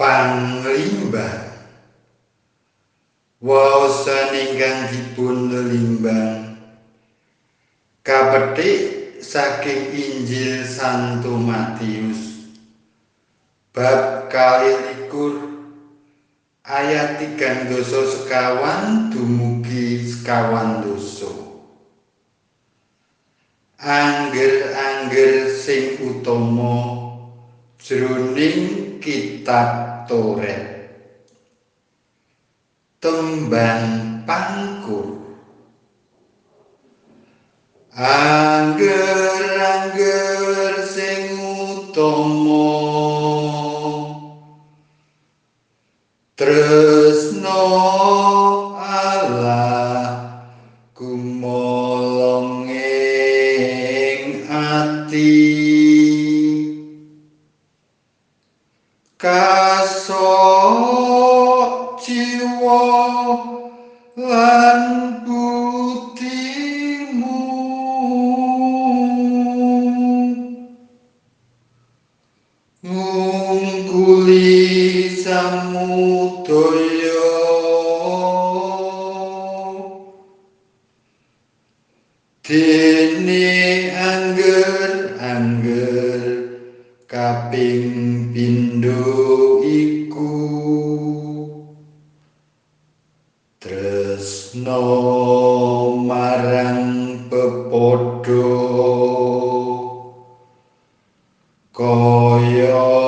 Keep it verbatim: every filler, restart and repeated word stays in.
Panglimbang waosan ingkang dipun limbang kapetik saking Injil Santo Matius bab kalih likur ayat tigang doso sekawan dumugi sekawan doso. Angger-angger sing utama jroning kitab Toret. Tembang pangkur. Angger-angger sing utama tresno Allah gumolong ing ati kasok jiwa lan butimu ngungkuli samudaya dene angger-angger kaping pindho iku tresno marang pepadha kaya